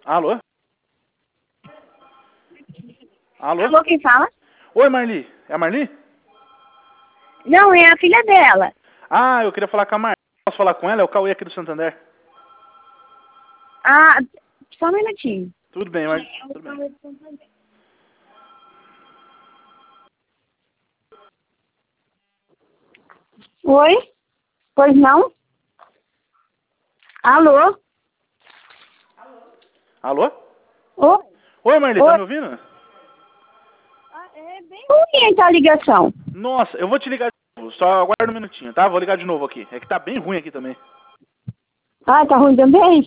Alô? Alô? Alô, quem fala? Oi, Marli. É a Marli? Não, é a filha dela. Ah, eu queria falar com a Marli. Posso falar com ela? É o Cauê aqui do Santander. Ah, só um minutinho. Tudo bem, Marli. Tudo bem. Oi? Pois não? Alô? Alô? Oi? Oi, Marli, tá Oi? me ouvindo? É bem ruim então a ligação. Nossa, eu vou te ligar de novo. Só aguarda um minutinho, tá? Vou ligar de novo aqui. É que tá bem ruim aqui também. Ah, tá ruim também?